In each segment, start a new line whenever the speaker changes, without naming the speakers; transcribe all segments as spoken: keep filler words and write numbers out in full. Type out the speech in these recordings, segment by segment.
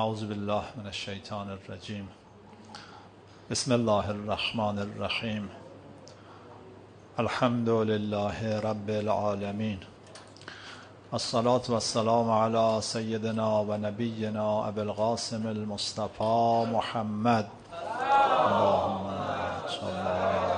اعوذ بالله من الشیطان الرجیم. بسم الله الرحمن الرحیم. الحمد لله رب العالمین. الصلاة والسلام علی سیدنا و نبینا ابی القاسم المصطفى محمد. اللهم صل علی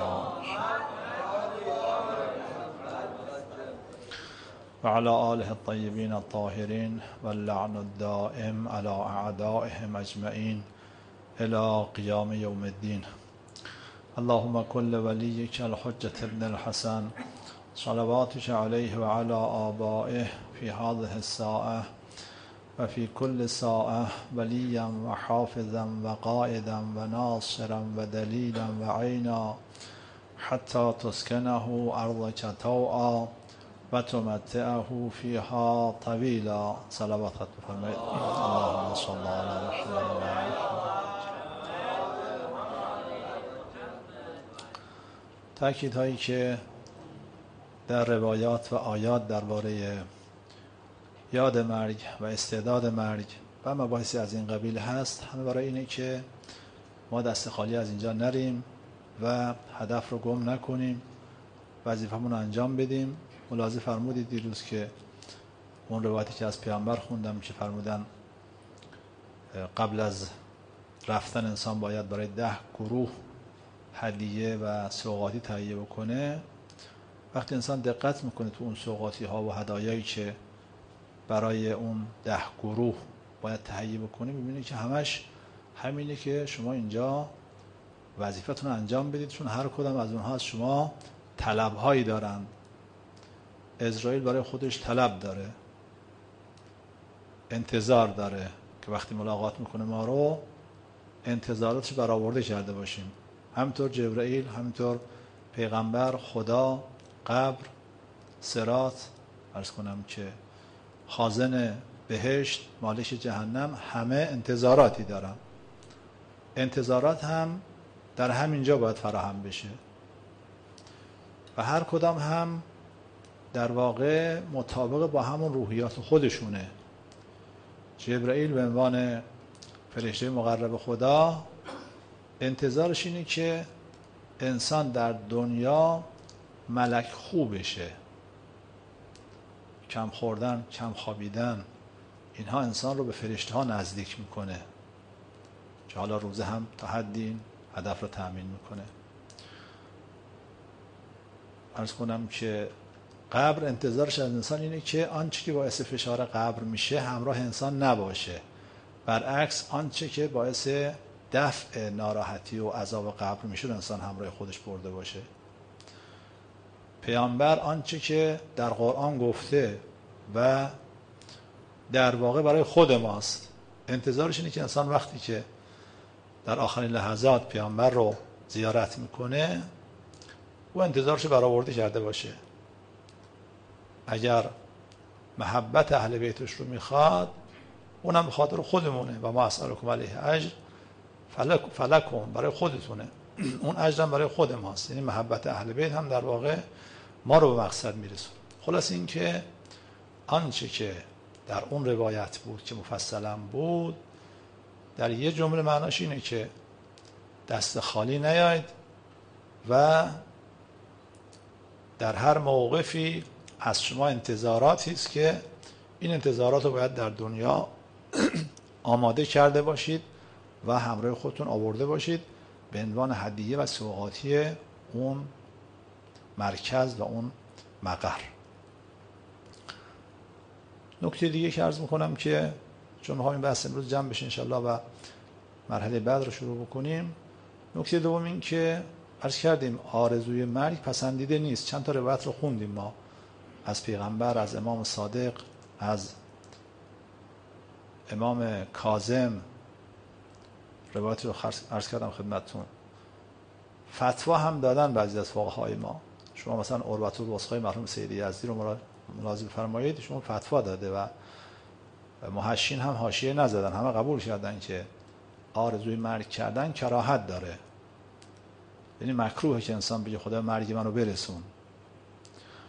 و علی آله الطیبین الطاهرین و اللعن الدائم علی اعدائهم اجمعین الى قیام یوم الدین. اللهم كل وليك الحجة ابن الحسن صلواتك عليه وعلى آبائه في هذه الساعة وفي كل ساعة وليا وحافظا وقائدا وناصرا ودليلا وعينا حتى تسكنه أرضك طوعا وتمتعه فيها طويلا. صلوات بفرمایید. اللهم صل على محمد. تأکید هایی که در روایات و آیات درباره یاد مرگ و استعداد مرگ و مباحثی از این قبیل هست، همه برای اینه که ما دست خالی از اینجا نریم و هدف رو گم نکنیم، وظیفه‌مون رو انجام بدیم. ملاحظه فرمودید دیروز که اون روایتی که از پیامبر خوندم که فرمودن قبل از رفتن انسان باید برای ده گروه هدیه و سوغاتی تهیه بکنه. وقتی انسان دقت میکنه تو اون سوغاتی ها و هدایایی که برای اون ده گروه باید تهیه بکنه، میبینه که همش همینه که شما اینجا وظیفتون رو انجام بدید، چون هر کدام از اونها از شما طلبهایی دارن. اسرائیل برای خودش طلب داره، انتظار داره که وقتی ملاقات میکنه ما رو انتظاراتش برآورده کرده باشیم. همینطور جبرائیل، همینطور پیغمبر، خدا، قبر، صراط، عرض کنم که خازن بهشت، مالک جهنم، همه انتظاراتی دارن. انتظارات هم در همینجا باید فراهم بشه و هر کدام هم در واقع مطابق با همون روحیات خودشونه. جبرائیل به عنوان فرشته مقرب خدا انتظارش اینه که انسان در دنیا ملک خوب بشه. کم خوردن، کم خوابیدن، اینها انسان رو به فرشته ها نزدیک میکنه که حالا روزه هم تا حدی هدف رو تأمین میکنه. عرض کنم که قبر انتظارش از انسان اینه که آنچه که باعث فشار قبر میشه همراه انسان نباشه، برعکس آنچه که باعث دفع ناراحتی و عذاب قبر میشه انسان همراه خودش برده باشه. پیامبر آنچه که در قرآن گفته و در واقع برای خود ماست، انتظارش اینه که انسان وقتی که در آخرین لحظات پیامبر رو زیارت میکنه و انتظارش برآورده کرده باشه. اگر محبت اهل بیتش رو میخواد، اونم به خاطر خودمونه. و ما اسألکم علیه اجر فلک فلکم، برای خودتونه، اون اجرم برای خود ماست. یعنی محبت اهل بیت هم در واقع ما رو به مقصد میرسونه. خلاص این که آنچه که در اون روایت بود که مفصلا بود، در یه جمله معناش اینه که دست خالی نیاید و در هر موقفی از شما انتظاراتی است که این انتظارات رو باید در دنیا آماده کرده باشید و همراه خودتون آورده باشید به عنوان هدیه و سوغاتی اون مرکز و اون مقر. نکته دیگه که عرض میکنم که چون میخوایم بحث امروز جمع بشه انشالله و مرحله بعد رو شروع بکنیم. نکته دوم این که عرض کردیم آرزوی مرگ پسندیده نیست. چند تا روایت رو خوندیم ما از پیغمبر، از امام صادق، از امام کاظم، روایت رو عرض کردم خدمتتون. فتوا هم دادن بعضی از فقهای ما. شما مثلا عروة الوثقی مرحوم سید یزدی رو ملاحظه بفرمایید، شما فتوا داده و محشین هم حاشیه نزدن، همه قبول کردن که آرزوی مرگ کردن کراهت داره. یعنی مکروهه که انسان بگه خدا مرگ منو برسون.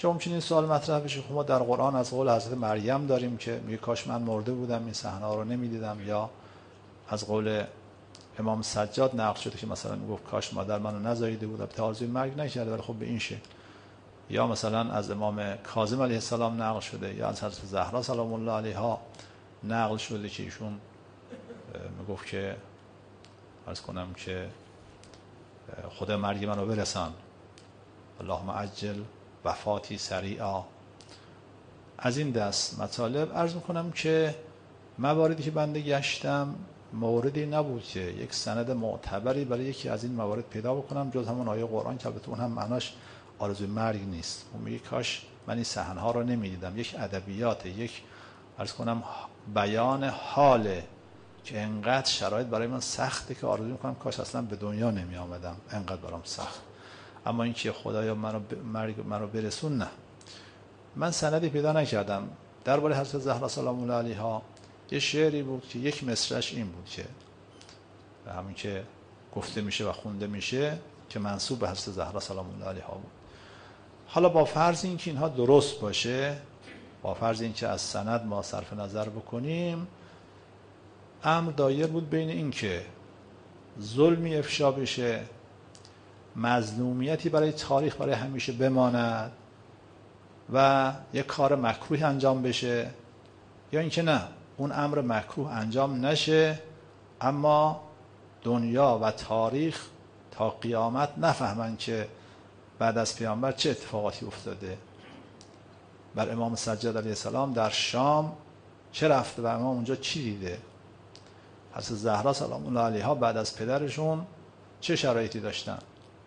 چون ممکنه این سوال مطرح بشه خب ما در قرآن از قول حضرت مریم داریم که میگه کاش من مرده بودم این صحنه‌ها رو نمیدیدم، یا از قول امام سجاد نقل شده که مثلا میگفت کاش مادر منو نزاییده بود، البته آرزوی مرگ نکرده ولی خب به این شکل. یا مثلا از امام کاظم علیه السلام نقل شده، یا از حضرت زهرا سلام الله علیها نقل شده که ایشون میگفت که عرض کنم که خدا مرگ منو برسان، اللهم عجل وفاتی سریعا. از این دست مطالب عرض میکنم که مواردی که بنده گشتم موردی نبود که یک سند معتبری برای یکی از این موارد پیدا بکنم جز همون آیه قرآن که البته اون هم معناش آرزوی مرگ نیست. اون میگه کاش من این صحنه‌ها رو نمیدیدم. یک ادبیات، یک عرض کنم بیان حاله که انقدر شرایط برای من سخته که آرزو میکنم کاش اصلا به دنیا نمی آمدم، انقدر برام سخت. اما اینکه خدایا منو ب... مرگ منو برسون، نه. من سندی پیدا نکردم درباره حضرت زهرا سلام الله علیها. یه شعری بود که یک مصرعش این بود که همین که گفته میشه و خونده میشه که منسوب به حضرت زهرا سلام الله علیها بود. حالا با فرض اینکه اینها درست باشه، با فرض اینکه از سند ما صرف نظر بکنیم، امر دایر بود بین این که ظلمی افشا بشه، مظلومیتی برای تاریخ برای همیشه بماند و یک کار مکروه انجام بشه، یا اینکه نه اون امر مکروه انجام نشه اما دنیا و تاریخ تا قیامت نفهمن که بعد از پیامبر چه اتفاقاتی افتاده. بر امام سجاد علیه السلام در شام چه رفته و امام اونجا چی دیده. حضرت زهرا سلام الله علیها بعد از پدرشون چه شرایطی داشتن.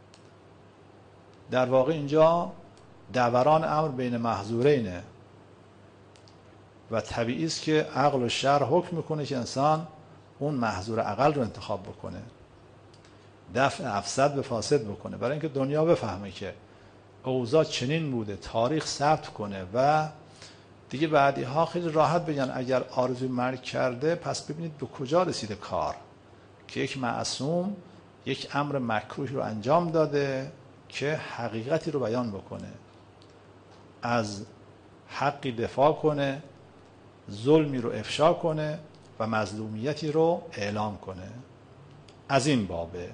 در واقع اینجا دوران امر بین محظورینه و طبیعی است که عقل و شرع حکم میکنه که انسان اون محظور عقل رو انتخاب بکنه، دفع افسد به فاسد بکنه، برای اینکه دنیا بفهمه که اوضاع چنین بوده، تاریخ ثبت کنه و دیگه بعدی ها خیلی راحت بگن اگر آرزوی مرگ کرده پس ببینید به کجا رسیده کار، که یک معصوم یک امر مکروه رو انجام داده که حقیقتی رو بیان بکنه، از حقی دفاع کنه، ظلمی رو افشا کنه و مظلومیتی رو اعلام کنه. از این بابه.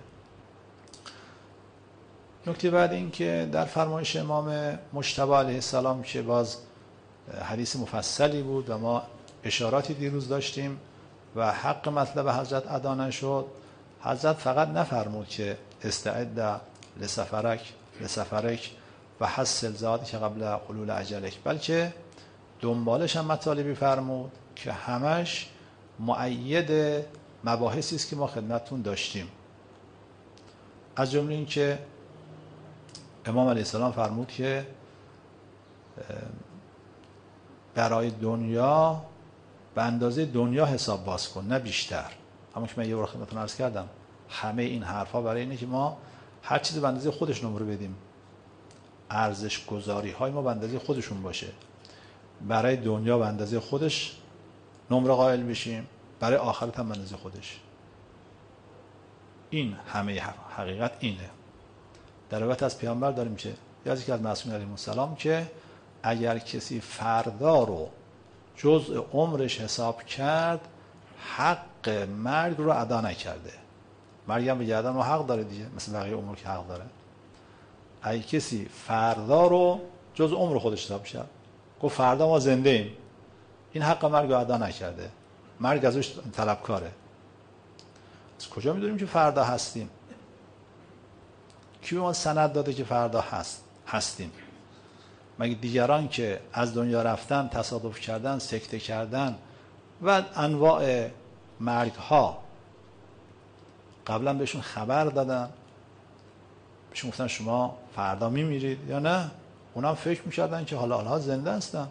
نکته بعد این که در فرمایش امام مجتبی علیه السلام که باز حدیث مفصلی بود و ما اشاراتی دیروز داشتیم و حق مطلب حضرت ادا نشد، حضرت فقط نفرمود که استعد لسفرک لسفرک و حسل زادی که قبل حلول اجلک، بلکه دنبالش هم مطالبی فرمود که همش مؤید مباحثی است که ما خدمتتون داشتیم. از جمله این که امام علیه السلام فرمود که برای دنیا به اندازه دنیا حساب باز کن نه بیشتر. همون که من یه بار خدمتتون عرض کردم، همه این حرفا برای اینه که ما هر چیزی به اندازه خودش نمره بدیم، ارزش گذاری های ما به اندازه خودشون باشه، برای دنیا به اندازه خودش نمره قائل بشیم، برای آخرت هم به اندازه خودش. این همه حقیقت اینه. در روایت از پیامبر داریم که یادی که از معصومین علیهم السلام که اگر کسی فردا رو جزء عمرش حساب کرد حق مرگ رو ادا نکرده، مرگ هم به گردن رو حق داره دیگه، مثل بقیه عمر که حق داره. اگه کسی فردا رو جزء عمر خودش حساب کرد، گفت فردا ما زنده ایم، این حق مرگ رو ادا نکرده، مرگ ازش طلبکاره. از کجا میدونیم که فردا هستیم؟ کی به ما سند داده که فردا هست هستیم؟ مگه دیگران که از دنیا رفتن، تصادف کردن، سکته کردن و انواع مرگ ها قبلا بهشون خبر دادن، بهشون گفتن شما فردا میمیرید یا نه؟ اونم فکر میکردن که حالا حالا زنده هستن.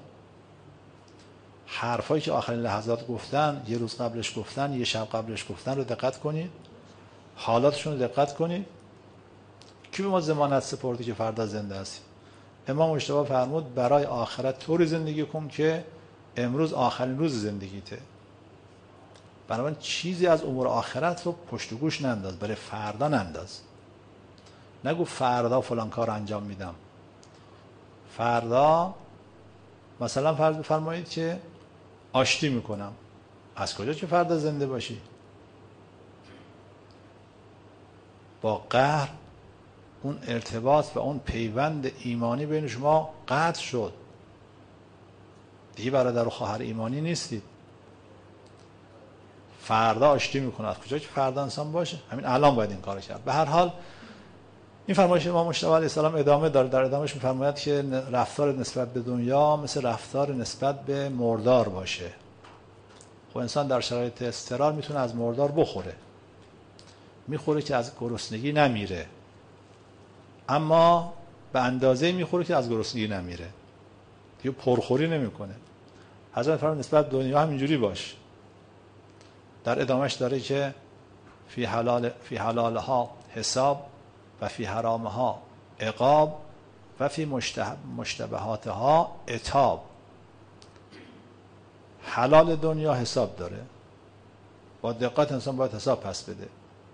حرفایی که آخرین لحظات گفتن، یه روز قبلش گفتن، یه شب قبلش گفتن رو دقت کنید، حالاتشون رو دقت کنید. کی به ما ضمانت سپرده که فردا زنده هستیم؟ امام مجتبی فرمود برای آخرت طوری زندگی کن که امروز آخرین روز زندگیته. بنابراین چیزی از امور آخرت رو پشت و گوش ننداز، برای فردا ننداز. نگو فردا فلان کار انجام میدم، فردا مثلا فرض بفرمایید که آشتی میکنم، از کجا که فردا زنده باشی؟ با قهر اون ارتباط و اون پیوند ایمانی بین شما قطع شد، دیگه برادر و خواهر ایمانی نیستید. فردا آشتی میکنه، از کجا که فردا انسان باشه؟ همین الان باید این کار کرد. به هر حال این فرمایش امام مجتبی علیه السلام ادامه داره. در ادامهش میفرماید که رفتار نسبت به دنیا مثل رفتار نسبت به مردار باشه. خب انسان در شرایط اضطرار میتونه از مردار بخوره، میخوره که از گرسنگی نمیره، اما به اندازه میخوره که از گرسنگی نمیره، دیگه پرخوری نمیکنه. حضرت فرمان نسبت به دنیا هم اینجوری باش. در ادامهش داره که فی حلال فی حلالها حساب و فی حرامها عقاب و فی مشتبهاتها عتاب. حلال دنیا حساب داره، با دقت انسان باید حساب پس بده.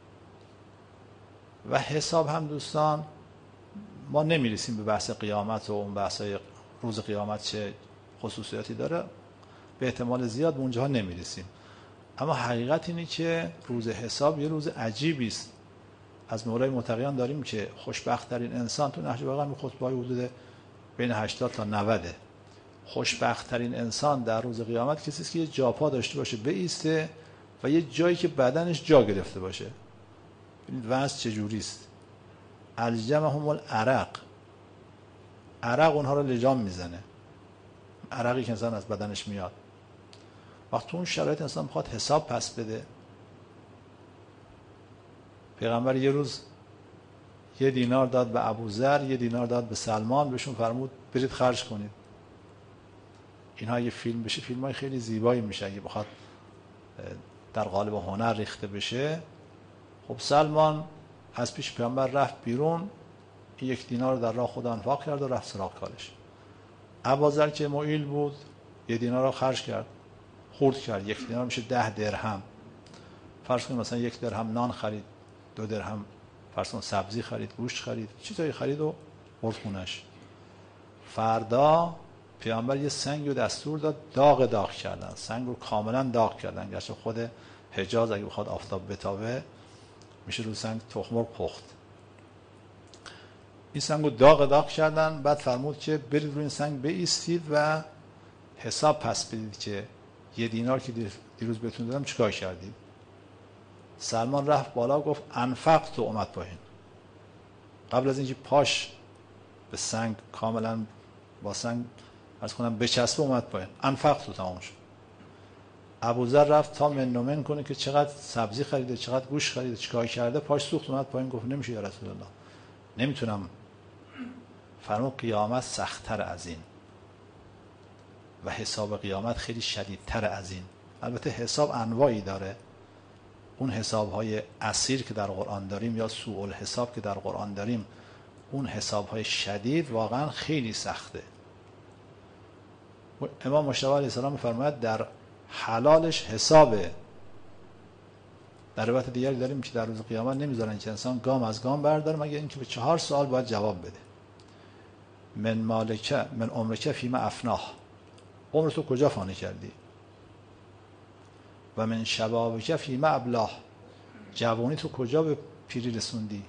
و حساب هم دوستان ما نمیرسیم به بحث قیامت و اون بحثای روز قیامت چه خصوصیاتی داره، به احتمال زیاد به اونجاها نمیرسیم. اما حقیقت اینه که روز حساب یه روز عجیبی است. از مولای متقیان داریم که خوشبخت ترین انسان، تو نهج البلاغه خطبه‌های حدود بین هشتاد تا نود، خوشبخت ترین انسان در روز قیامت کسی است که یه جاپا داشته باشه بایسته و یه جایی که بدنش جا گرفته باشه. ببینید وضع چجوری است. الجمهم العرق، عرق اونها رو لجام میزنه، عرقی که انسان از بدنش میاد. وقتی اون شرایط انسان میخواد حساب پس بده، پیغمبر یه روز یه دینار داد به ابوذر، یه دینار داد به سلمان، بهشون فرمود برید خرج کنید. اینها اگه فیلم بشه، فیلم های خیلی زیبایی میشه اگه بخواد در قالب هنر ریخته بشه. خب سلمان از پیش پیغمبر رفت بیرون، یک دینار رو در راه خدا انفاق کرد و رفت سراغ کارش. ابوذر که معیل بود یه دینار رو خرج کرد، خورد کرد، یک دینار میشه ده درهم. فرض کنید مثلا یک درهم نان خرید، دو درهم فرض کن سبزی خرید، گوشت خرید، چیزایی خرید و برد خونش. فردا پیامبر یه سنگ رو دستور داد داغ داغ کردن، سنگ رو کاملا داغ کردن، گرچه خود حجاز اگه بخواد آفتاب بتابه میشه رو سنگ تخم مرغ پخت. این سنگ رو داغ داغ کردن. بعد فرمود که برید روی این سنگ بایستید و حساب پس بدید که یه دینار که دیروز بهتون دادم چیکار کردید. سلمان رفت بالا گفت انفقت و اومد پایین. قبل از اینکه پاش به سنگ کاملا با سنگ عرض کنم بچسبه اومد پایین، انفقت و تمام شد. ابوذر رفت تا منومن کنه که چقدر سبزی خریده، چقدر گوشت خریده، چیکار کرده، پاش سوخت اومد پایین. گفت نمیشه یا رسول الله، نمیتونم. فرمود قیامت سخت‌تر از این و حساب قیامت خیلی شدیدتر از این. البته حساب انواعی داره. اون حساب‌های عسیر که در قرآن داریم یا سوء الحساب که در قرآن داریم، اون حساب‌های شدید واقعا خیلی سخته. امام مجتبی علیه السلام می‌فرماید در حلالش حسابه. در روایت دیگری داریم که در روز قیامت نمیذارن که انسان گام از گام برداره مگر اینکه به چهار سوال باید جواب بده. من مالک من عمرک فیما افناه، عمر تو کجا فانی کردی؟ و من شبابک فیما ابلاه، جوانی تو کجا به پیری رسوندی؟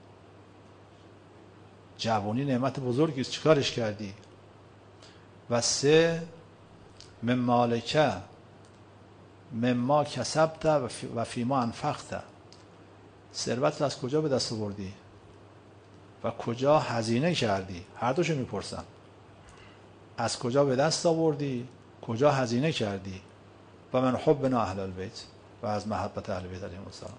جوانی نعمت بزرگی است، چیکارش کردی؟ و سه من مالک مما کسبت و فیما انفقت، ثروت از کجا به دست آوردی و کجا هزینه کردی؟ هر دوشو میپرسن. از کجا به دست آوردی، کجا هزینه کردی؟ و من حبنا اهل البیت، و از محبت اهل بیت علیهم السلام.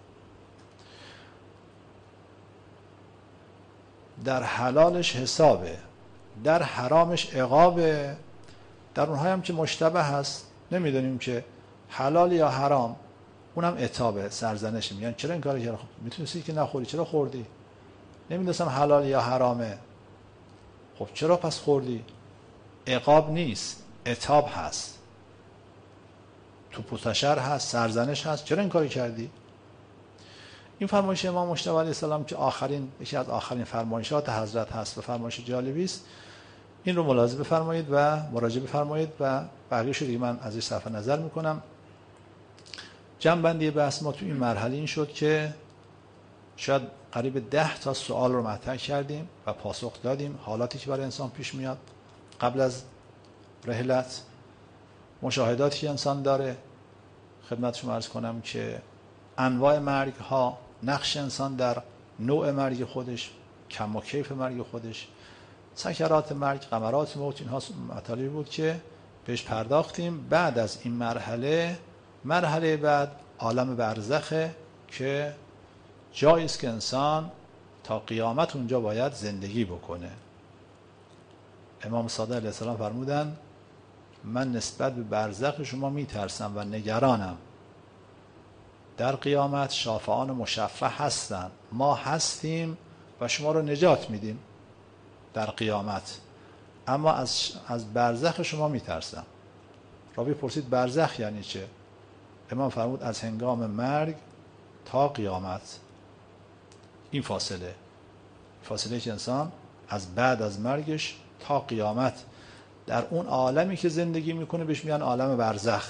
در حلالش حسابه، در حرامش عقابه. در اونها هم که مشتبه هست نمیدونیم که حلال یا حرام، اونم عتابه، سرزنش. میگن چرا این کارو کردی؟ خب میتونستی که نخوری، چرا خوردی؟ نمیدونستم حلال یا حرامه. خب چرا پس خوردی؟ عقاب نیست، عتاب هست، تو پوتشر هست، سرزنش هست. چرا این کارو کردی؟ این فرمایش امام مجتبی علیه السلام که آخرین یکی از آخرین فرمایشات حضرت هست و فرمایش جالبی است، این رو ملاحظه بفرمایید و مراجعه بفرمایید و بقیه‌اش دیگه من ازش صرف نظر میکنم. جمع‌بندی بحث ما تو این مرحله این شد که شاید قریب ده تا سوال رو مطرح کردیم و پاسخ دادیم. حالاتی که برای انسان پیش میاد قبل از رحلت، مشاهداتی که انسان داره. خدمت شما عرض کنم که انواع مرگ ها، نقش انسان در نوع مرگ خودش، کم و کیف مرگ خودش، سکرات مرگ، غمرات موت، اینها مطالبی بود که بهش پرداختیم. بعد از این مرحله مرحله بعد عالم برزخه که جایی است که انسان تا قیامت اونجا باید زندگی بکنه. امام صادق علیه السلام فرمودن من نسبت به برزخ شما میترسم و نگرانم. در قیامت شافعان مشفع هستن، ما هستیم و شما رو نجات میدیم در قیامت، اما از از برزخ شما میترسم. راوی پرسید برزخ یعنی چه؟ امام فرمود از هنگام مرگ تا قیامت. این فاصله فاصله که انسان از بعد از مرگش تا قیامت در اون عالمی که زندگی میکنه بهش میگن عالم برزخ.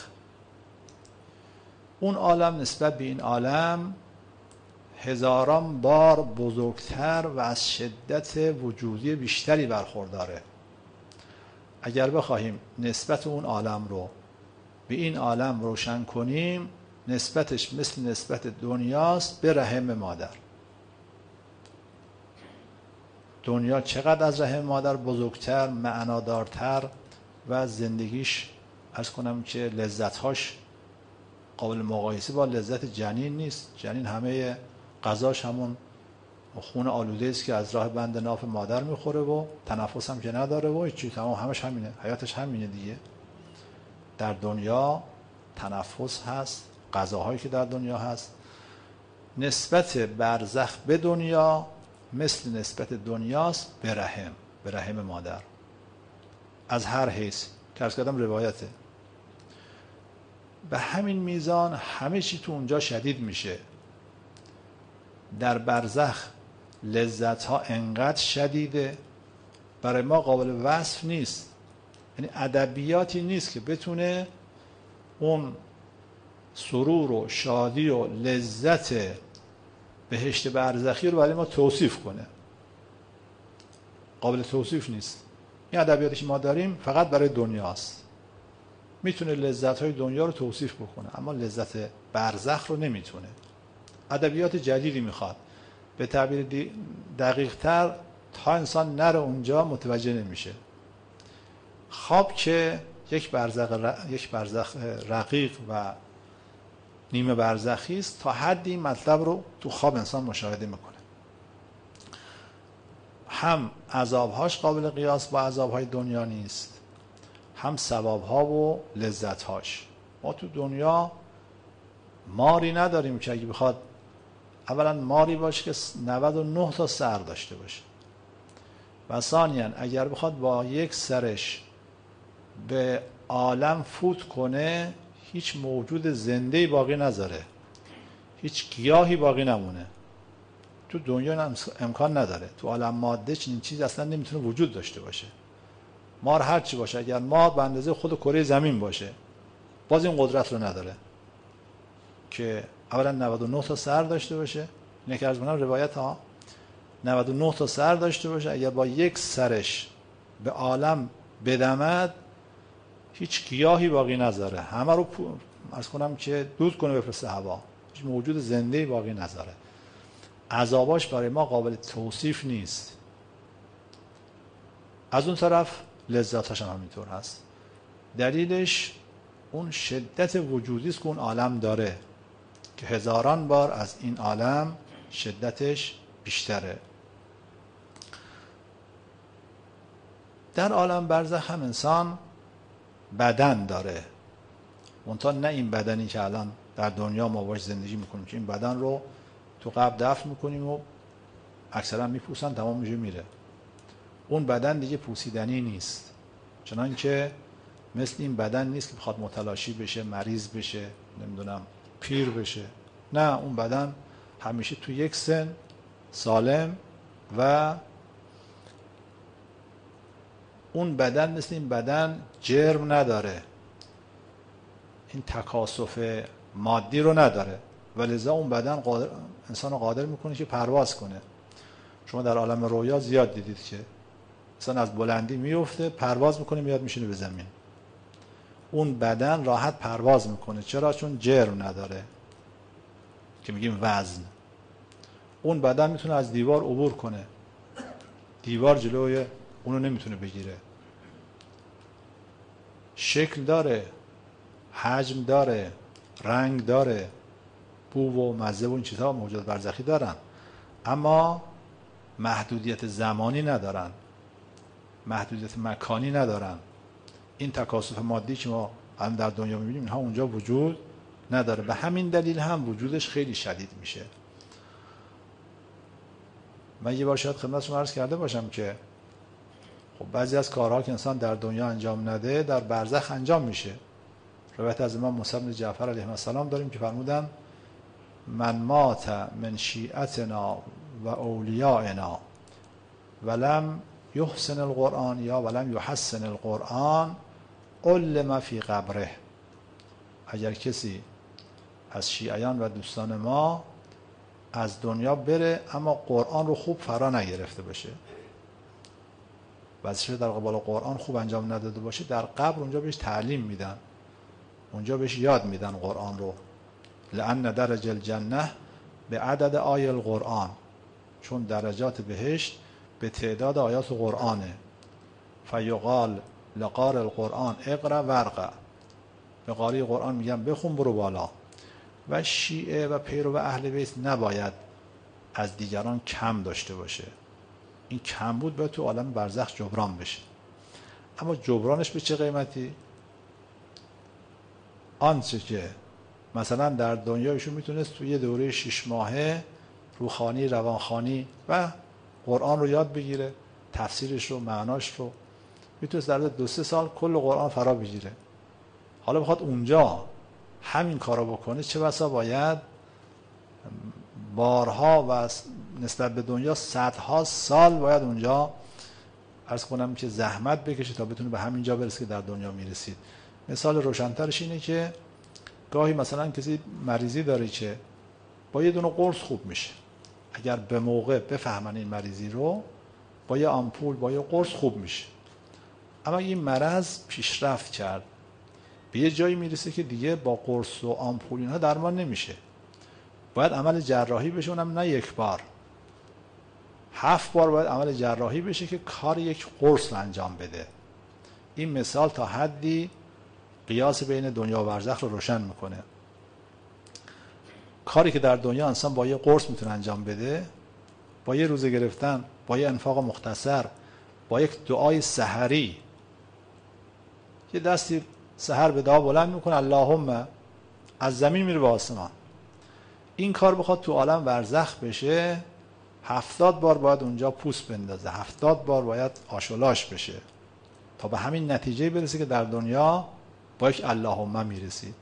اون عالم نسبت به این عالم هزاران بار بزرگتر و از شدت وجودی بیشتری برخورداره. اگر بخواهیم نسبت اون عالم رو به این عالم روشن کنیم، نسبتش مثل نسبت دنیاست به رحم مادر. دنیا چقدر از رحم مادر بزرگتر، معنادارتر و زندگیش عرض کنم که لذتهاش قابل مقایسه با لذت جنین نیست. جنین همه غذاش همون خون آلوده است که از راه بند ناف مادر میخوره و تنفس هم که نداره و هیچی، تمام همش همینه، حیاتش همینه دیگه. در دنیا تنفس هست، غذاهایی که در دنیا هست. نسبت برزخ به دنیا مثل نسبت دنیاست به رحم، به رحم مادر از هر حیث که عرض کردم روایته. به همین میزان همه چی تو اونجا شدید میشه. در برزخ لذت ها انقدر شدیده برای ما قابل وصف نیست. یعنی ادبیاتی نیست که بتونه اون سرور و شادی و لذت بهشت برزخی رو برای ما توصیف کنه. قابل توصیف نیست. این ادبیاتی که ما داریم فقط برای دنیاست. میتونه لذت های دنیا رو توصیف بکنه اما لذت برزخ رو نمیتونه. ادبیات جدیدی میخواد. به تعبیر دقیق تر تا انسان نره اونجا متوجه نمیشه. خواب که یک برزخ ر... یک برزخ رقیق و نیمه برزخی است، تا حدی مطلب رو تو خواب انسان مشاهده میکنه. هم عذابهاش قابل قیاس با عذابهای دنیا نیست، هم ثوابها و لذتهاش. ما تو دنیا ماری نداریم که اگه بخواد اولا ماری باشه که نود و نه تا سر داشته باشه و ثانیاً اگر بخواد با یک سرش به عالم فوت کنه هیچ موجود زنده‌ای باقی نذاره، هیچ گیاهی باقی نمونه. تو دنیا امکان نداره. تو عالم ماده چنین چیزی اصلا نمیتونه وجود داشته باشه. مار هر چی باشه، اگر مار به اندازه خود کره زمین باشه باز این قدرت رو نداره که اولا نود و نه تا سر داشته باشه. اینه که عرض می‌کنم روایت ها نود و نه تا سر داشته باشه، اگر با یک سرش به عالم بدمد هیچ گیاهی باقی نذاره، همه رو عرض کنم که دود کنه بفرسته هوا، هیچ موجود زنده‌ای باقی نذاره. عذاباش برای ما قابل توصیف نیست. از اون طرف لذتاش هم همینطور هست. دلیلش اون شدت وجودی است که اون عالم داره که هزاران بار از این عالم شدتش بیشتره. در عالم برزخ هم انسان بدن داره، منتها نه این بدنی که الان در دنیا ما باش زندگی میکنیم که این بدن رو تو قبر دفن میکنیم و اکثرا میپوسن تمام میشه میره. اون بدن دیگه پوسیدنی نیست، چنان که مثل این بدن نیست که بخواد متلاشی بشه، مریض بشه، نمیدونم پیر بشه. نه، اون بدن همیشه تو یک سن سالم و اون بدن مثل این بدن جرم نداره، این تکاسف مادی رو نداره و لذا اون بدن قادر انسان رو قادر میکنه که پرواز کنه. شما در عالم رویا زیاد دیدید که انسان از بلندی میفته، پرواز میکنه، میاد میشینه به زمین. اون بدن راحت پرواز میکنه. چرا؟ چون جرم نداره که میگیم وزن. اون بدن میتونه از دیوار عبور کنه، دیوار جلوی اونو نمیتونه بگیره. شکل داره، حجم داره، رنگ داره، بو و مزه و این چیزها موجودات برزخی دارن، اما محدودیت زمانی ندارن، محدودیت مکانی ندارن. این تکاسف مادی که ما الان در دنیا میبینیم اینها اونجا وجود نداره. به همین دلیل هم وجودش خیلی شدید میشه. من یه بار شاید خدمت شما عرض کرده باشم که خب بعضی از کارها که انسان در دنیا انجام نده در برزخ انجام میشه. روایت از امام موسی بن جعفر علیه السلام داریم که فرمودن من مات من شیعتنا و اولیائنا ولم یحسن القرآن یا ولم یحسن القرآن علم فی قبره. اگر کسی از شیعیان و دوستان ما از دنیا بره اما قرآن رو خوب فرا نگرفته باشه، وظیفه در قبال قرآن خوب انجام نداده باشه، در قبر اونجا بهش تعلیم میدن، اونجا بهش یاد میدن قرآن رو. لأن درج الجنه به عدد آیه القرآن، چون درجات بهشت به تعداد آیات قرآنه. فیقال لقار القرآن اقرا ورقا، به قاری قرآن میگن بخون برو بالا. و شیعه و پیرو اهل بیت نباید از دیگران کم داشته باشه. این کم بود باید تو عالم برزخ جبران بشه. اما جبرانش به چه قیمتی؟ آنچه که مثلا در دنیایشون میتونست توی یه دوره شش ماهه روحانی روانخوانی و قرآن رو یاد بگیره، تفسیرش رو معناش رو میتونست در دو سه سال کل قرآن فرا بگیره. حالا بخواد اونجا همین کارو بکنه، چه بسا باید بارها و نسبت به دنیا صدها سال باید اونجا عرض کنم که زحمت بکشه تا بتونه به همین جا برسه که در دنیا میرسید. مثال روشن‌ترش اینه که گاهی مثلا کسی مریضی داره که با یه دونه قرص خوب میشه، اگر به موقع بفهمن این مریضی رو با یه آمپول با یه قرص خوب میشه. اما این مرض پیشرفت کرد، به یه جایی میرسه که دیگه با قرص و آمپول اینها درمان نمیشه، باید عمل جراحی بشه، اونم نه یک بار، هفت بار باید عمل جراحی بشه که کار یک قرص رو انجام بده. این مثال تا حدی قیاس بین دنیا و برزخ رو روشن میکنه. کاری که در دنیا انسان با یه قرص میتونه انجام بده، با یه روزه گرفتن، با یه انفاق مختصر، با یک دعای سحری، یه دستی سحر به دعا بلند میکنه اللهم، از زمین میره به آسمان. این کار بخواد تو عالم برزخ بشه، هفتاد بار باید اونجا پوست بندازه، هفتاد بار باید آشولاش بشه تا به همین نتیجه برسه که در دنیا با یک اللهم میرسید.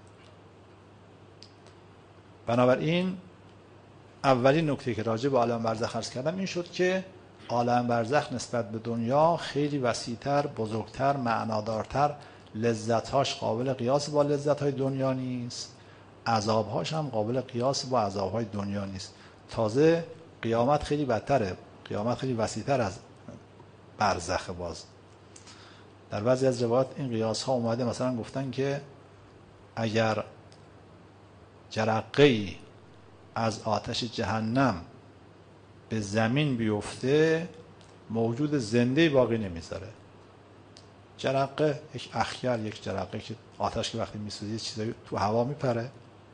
بنابراین اولین نکته که راجع به عالم برزخ عرض کردم این شد که عالم برزخ نسبت به دنیا خیلی وسیع‌تر، بزرگتر، معنادارتر، لذت‌هاش قابل قیاس با لذت‌های دنیا نیست، عذاب‌هاش هم قابل قیاس با عذاب‌های دنیا نیست. تازه قیامت خیلی بدتره، قیامت خیلی وسیع‌تر از برزخ. باز در بعضی از روایات این قیاس‌ها اومده، مثلا گفتن که اگر جرقه‌ای از آتش جهنم به زمین بیفته موجود زنده باقی نمیذاره. جرقه یک اخگر، یک جرقه که آتش که وقتی میسوزه چیزایی تو هوا میپره.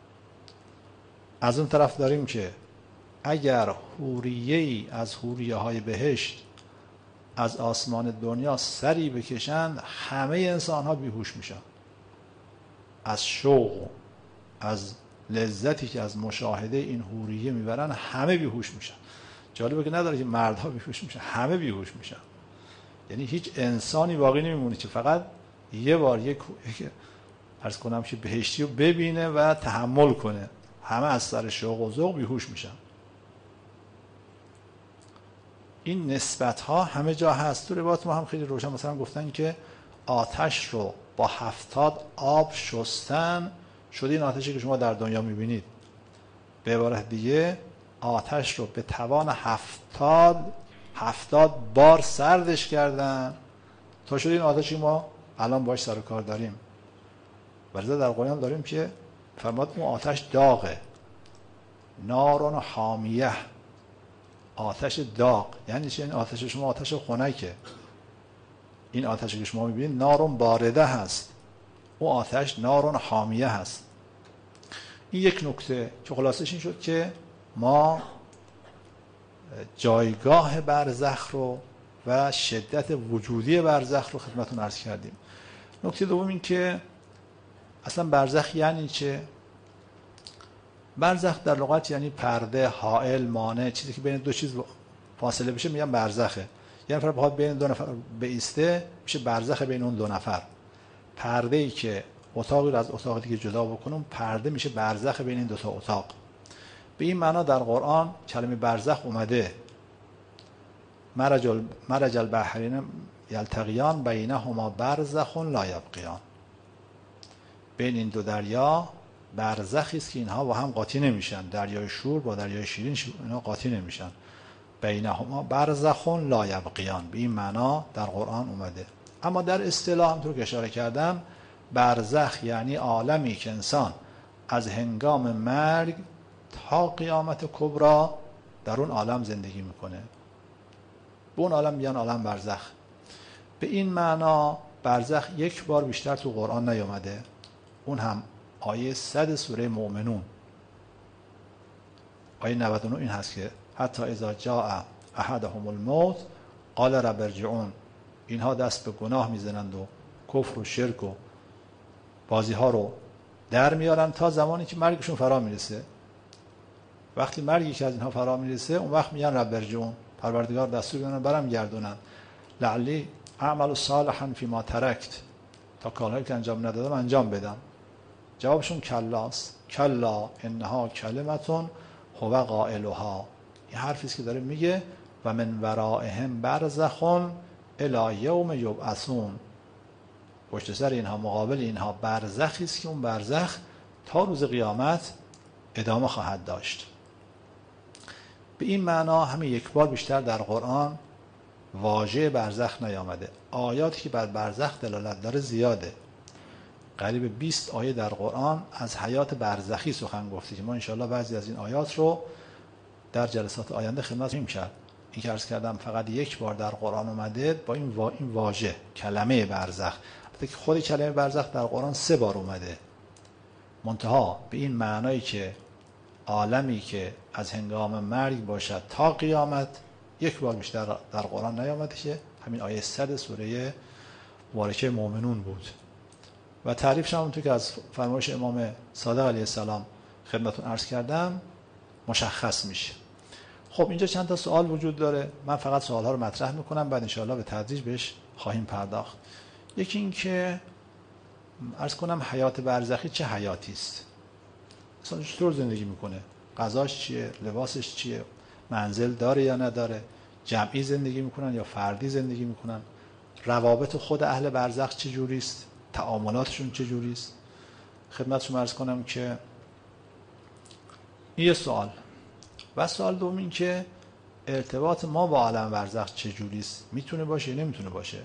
از اون طرف داریم که اگر حوریه‌ای از حوریه های بهشت از آسمان دنیا سری بکشند همه انسان ها بیهوش میشن از شوق، از لذتی که از مشاهده این حوریه میبرن، همه بیهوش میشن. جالبه که نداره که مردها بیهوش میشن، همه بیهوش میشن. یعنی هیچ انسانی باقی نمیمونه که فقط یه بار یک عرض کنم که بهشتی رو ببینه و تحمل کنه. همه از سر شوق و ذوق بیهوش میشن. این نسبت ها همه جا هست. تو روایات ما هم خیلی روشن مثلا گفتن که آتش رو با هفتاد آب شستن شده این آتشی که شما در دنیا میبینید. به عبارت دیگه آتش رو به توان هفتاد هفتاد بار سردش کردن تا شده این آتشی ما الان باش سر کار داریم. ولی در قرآن داریم که فرماد اون آتش داغه، نارون حامیه، آتش داغ. یعنی چه؟ این آتش شما آتش خنکه، این آتشی که شما میبینید نارون بارده هست، اون آتش نارون حامیه هست. این یک نکته که خلاصش این شد که ما جایگاه برزخ رو و شدت وجودی برزخ رو خدمتتون عرض کردیم. نکته دوم این که اصلا برزخ یعنی چه؟ برزخ در لغت یعنی پرده، حائل، مانع، چیزی که بین دو چیز فاصله بشه میگن برزخه. یعنی نفر بخواد بین دو نفر بایسته میشه برزخ بین اون دو نفر. پرده ای که اتاقی رو از اتاق دیگه جدا بکنه پرده میشه برزخ بین این دو تا اتاق. به این معنا در قرآن کلمه برزخ اومده. مرج مرج البحرین یلتقیان بینهما برزخ لا یبغیان. بین این دو دریا برزخی است که اینها با هم قاطی نمیشن. دریای شور با دریای شیرین اینا قاطی نمیشن. بینهما برزخ لا یبغیان. به این معنا در قرآن اومده. اما در اصطلاح همونطور که اشاره کردم برزخ یعنی عالمی که انسان از هنگام مرگ تا قیامت کبری در اون عالم زندگی میکنه. به اون عالم میگن عالم برزخ. به این معنا برزخ یک بار بیشتر تو قرآن نیامده. اون هم آیه صد سوره مؤمنون، آیه نود و نه این هست که حتی اذا جاء احدهم الموت قال رب ارجعون. اینها دست به گناه میزنند و کفر و شرک و بازی ها رو در میارن تا زمانی که مرگشون فرا میرسه. وقتی مرگی که از اینها فرا میرسه اون وقت میگن رب ارجعون، پروردگار دستور بدن برم گردونن لعلی اعمل صالحا فیما ترکت، تا کارهایی که انجام ندادم انجام بدم. جوابشون کلاست. کلا انها کلمتون هو قائلها. این حرفی است که داره میگه و من ورائهم برزخون الی یوم یبعثون. پشت سر اینها، مقابل اینها برزخی است که اون برزخ تا روز قیامت ادامه خواهد داشت. به این معنا همین یک بار بیشتر در قرآن واژه برزخ نیامده. آیاتی که بر برزخ دلالت داره زیاده. قریب بیست آیه در قرآن از حیات برزخی سخن گفته که ما انشاءالله بعضی از این آیات رو در جلسات آینده خدمت می‌کنیم. کرد این که عرض کردم فقط یک بار در قرآن اومده با این وا... این واژه کلمه برزخ. البته که خود کلمه برزخ در قرآن سه بار اومده، منتها به این معنایی که عالمی که از هنگام مرگ باشد تا قیامت یک بار بیشتر در قرآن نیامده که همین آیه صد سوره مبارکه مؤمنون بود. و تعریفش هم اونطور که از فرمایش امام صادق علیه السلام خدمتتون عرض کردم مشخص میشه. خب اینجا چند تا سوال وجود داره. من فقط سوال‌ها رو مطرح میکنم، بعد انشاءالله به تدریج بهش خواهیم پرداخت. یکی این که عرض کنم حیات برزخی چه حیاتی است؟ اصلا چطور زندگی میکنه؟ غذاش چیه؟ لباسش چیه؟ منزل داره یا نداره؟ جمعی زندگی میکنن یا فردی زندگی میکنن؟ روابط خود اهل برزخ چه جوری است؟ تعاملاتشون چه جوری است؟ خدمتتون عرض کنم که این یه سوال. و سوال دوم این که ارتباط ما با عالم برزخ چه جوری است؟ میتونه باشه یا نمیتونه باشه؟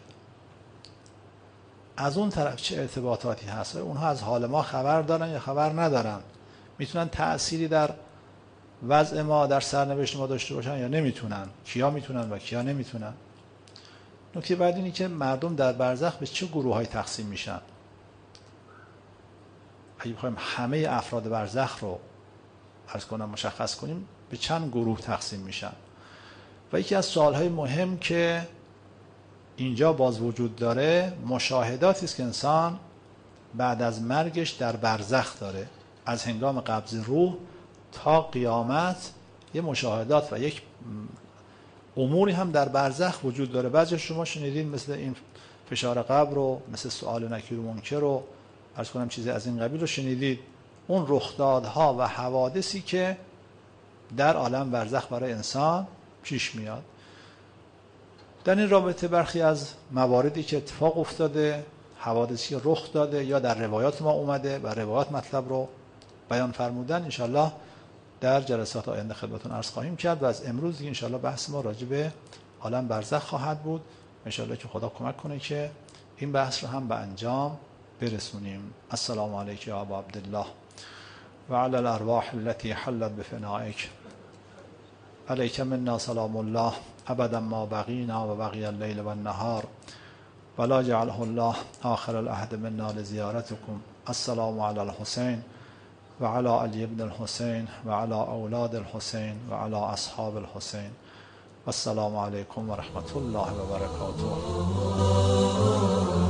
از اون طرف چه ارتباطاتی هست؟ اونها از حال ما خبر دارن یا خبر ندارن؟ میتونن تأثیری در وضع ما، در سرنوشت ما داشته باشن یا نمیتونن؟ کیا میتونن و کیا نمیتونن؟ نکته بعد اینه که مردم در برزخ به چه گروه‌های تقسیم میشن؟ اگه بخوایم همه افراد برزخ رو عرض کنم مشخص کنیم به چند گروه تقسیم میشن؟ و یکی از سوالهای مهم که اینجا باز وجود داره مشاهداتی است که انسان بعد از مرگش در برزخ داره. از هنگام قبض روح تا قیامت یه مشاهدات و یک اموری هم در برزخ وجود داره. بعضی شما شنیدین مثل این فشار قبر رو، مثل سؤال نکیر و منکر رو، عرض کنم چیزی از این قبیل رو شنیدید. اون رخدادها و حوادثی که در عالم برزخ برای انسان پیش میاد. در این رابطه برخی از مواردی که اتفاق افتاده، حوادثی که رخ داده یا در روایات ما اومده و روایات مطلب رو بیان فرمودن، انشالله در جلسات آینده خدمتتون عرض خواهیم کرد و از امروز دیگه انشالله بحث ما راجع به عالم برزخ خواهد بود. انشالله که خدا کمک کنه که این بحث رو هم به انجام برسونیم. السلام علیک یا ابا عبدالله و علی الارواح التي حلت بفنائک، علیک منا سلام الله ابدا ما بقینا و بقی اللیل و النهار ولا جعله الله آخر العهد منا لزیارتکم. السلام علی الحسین و علی علی ابن الحسین و علی اولاد الحسین و علی اصحاب الحسین. السلام علیکم و رحمت الله و برکاته.